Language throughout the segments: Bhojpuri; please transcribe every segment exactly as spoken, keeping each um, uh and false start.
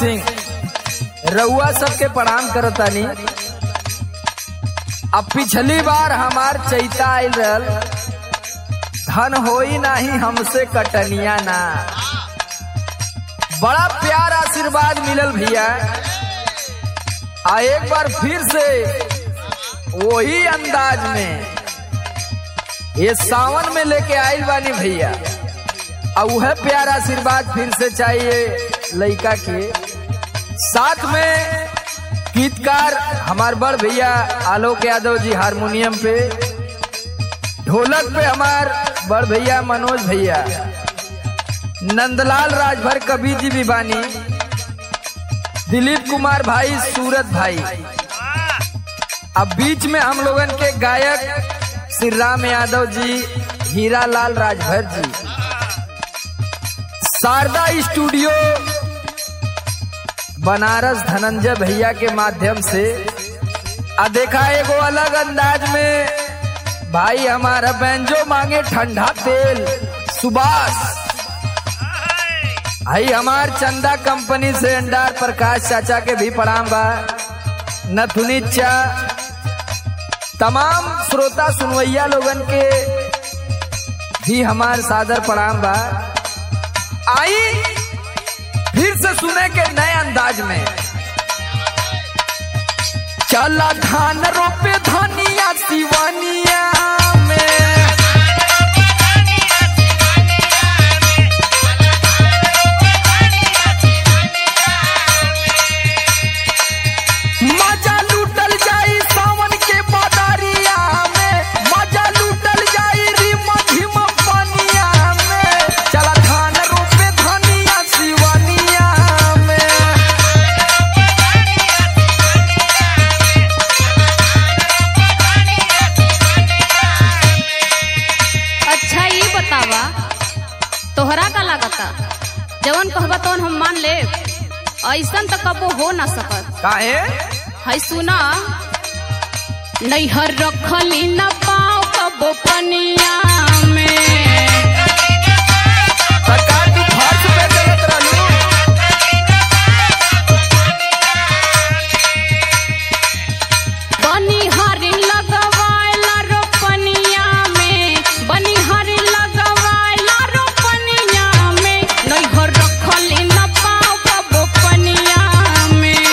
सिंह रउआ सबके प्रणाम करतानी। अब पिछली बार हमार चैता आयल रहल, धन होई नाही हमसे कटनिया ना। बड़ा प्यार आशीर्वाद मिलल भैया। आ एक बार फिर से वही अंदाज में ये सावन में लेके आयल बानी भैया। अब वह प्यार आशीर्वाद फिर से चाहिए लड़का के साथ में। गीतकार हमार बड़ भैया आलोक यादव जी हारमोनियम पे, ढोलक पे हमार बड़ भैया मनोज भैया, नंदलाल राजभर कवि जी भी बानी, दिलीप कुमार भाई, सूरत भाई। अब बीच में हम लोगन के गायक श्री राम यादव जी, हीरा लाल राजभर जी, शारदा स्टूडियो बनारस धनंजय भैया के माध्यम से। आ देखा एगो अलग अंदाज में भाई हमारा बैंजो मांगे ठंडा तेल सुभाष। भाई हमार चंदा कंपनी से अंडार प्रकाश चाचा के भी प्रणाम बा। नथुनी चा तमाम श्रोता सुनवैया लोगन के भी हमार सादर प्रणाम बा। आई फिर से सुने के नए अंदाज में। चला धान रोपे धनिया सिवानिया में, मजा लूटल जाई सावन के बादरिया में, मजा लूटल जाई रिम झिम पानिया में। चला धान रोपे धनिया सिवानिया में। अच्छा ये बतावा तोहरा का लागता? जवन कहबा तवन हम मान ले, ऐसन तो कबो हो ना सकत। काहे? है सुना, नैहर रखली न पाओ कबो पनिया में। सरकार तू फर्श पे चलत रहलू। बनिहारी लगवाइला रोपनिया में, बनिहारी लगवाइला रोपनिया में। नैहर रखली न पाओ कबो पनिया में।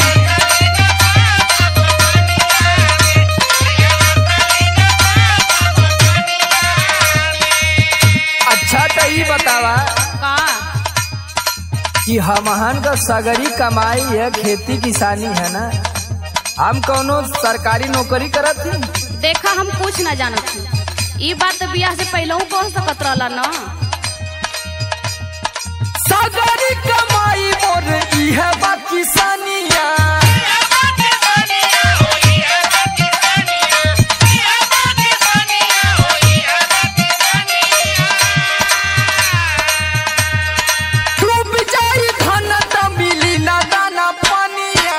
अच्छा तो ये बतावा का कि हमहन का सगरी कमाई है खेती किसानी है ना। हम कौनो सरकारी नौकरी करत ही? देखा हम कुछ न जानत हूँ। ई बात तो बियाह से पहले कह सकत रहला ना। सगरी कमाई मोर ई है बा किसानिया। डूब जाई धन त मिली ना दाना पानिया।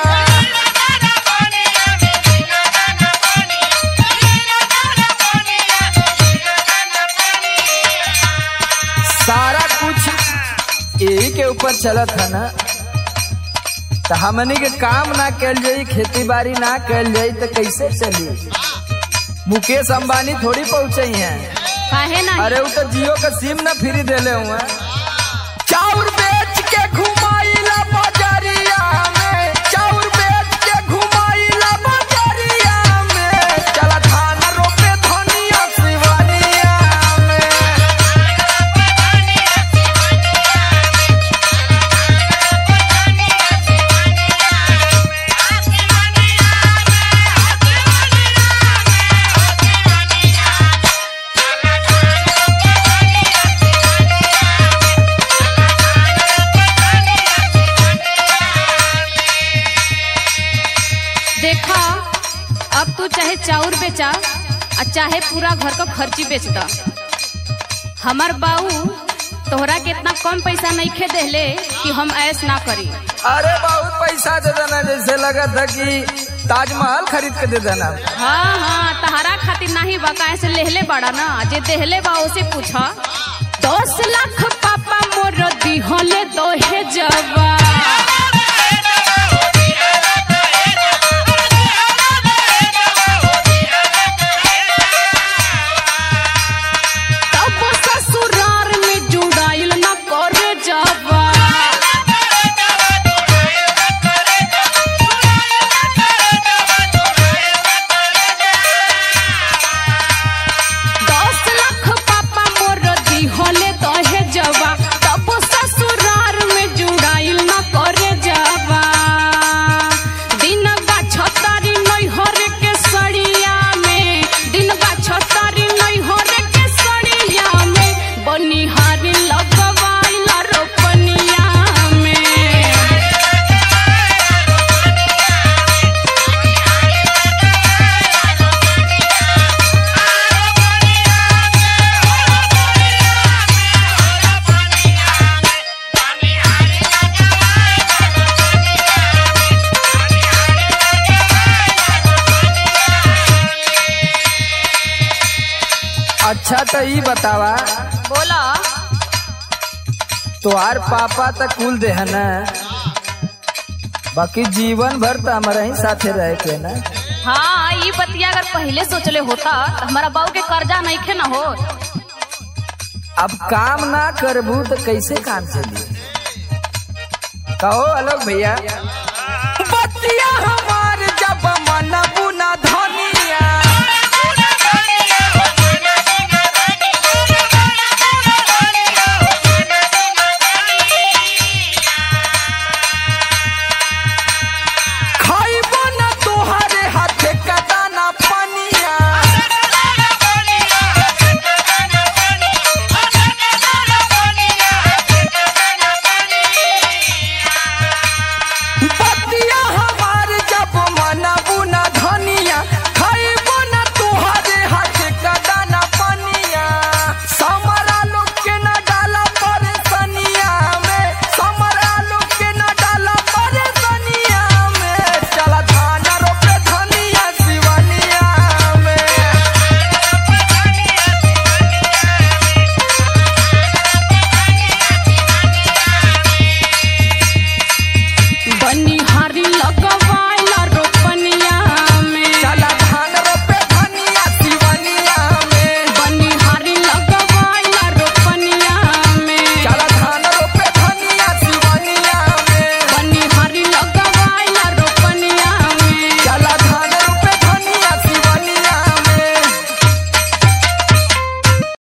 सारा कुछ यही के ऊपर चलत है ना। तो हमनी के काम ना कैल जाई, खेती बाड़ी ना कैल जाई तो कैसे चली? मुकेश अंबानी थोड़ी पहुंचे हैं। काहे नहीं? अरे वो तो जियो का सिम ना फ्री देले हुए। चाउर बेच के घुमाइला बाजारिया में, चाउर बेच के घुमाइला बाजारिया में। चला धान रोपे धनिया सिवानिया में। देखा, अब तू चाहे चाउर बेचा और चाहे पूरा घर का खर्ची बेच दा, हमार बाऊ तोहरा के इतना कम पैसा नहीं खे देले कि हम ऐस ना करी। अरे बहुत पैसा दे देना, जैसे लगा था कि ताजमहल खरीद के दे देना। हाँ हाँ, तहरा खातिर नहीं बा, काहे से लेहले बड़ा ना, जे देहले बा उसे पूछा। दस लाख पापा मोर दिहले दोहे जवा। अच्छा तो ई बतावा, बोला। तुहार पापा तक कुल दे है ना, बाकी जीवन भर तो हमारा ही साथे रह के ना। हाँ, ये बतिया अगर पहले सोचले होता तो हमारा बाबू के कर्जा नहीं खे न हो। अब काम ना करबू तो कैसे काम चली? कहो आलोक भैया, बतिया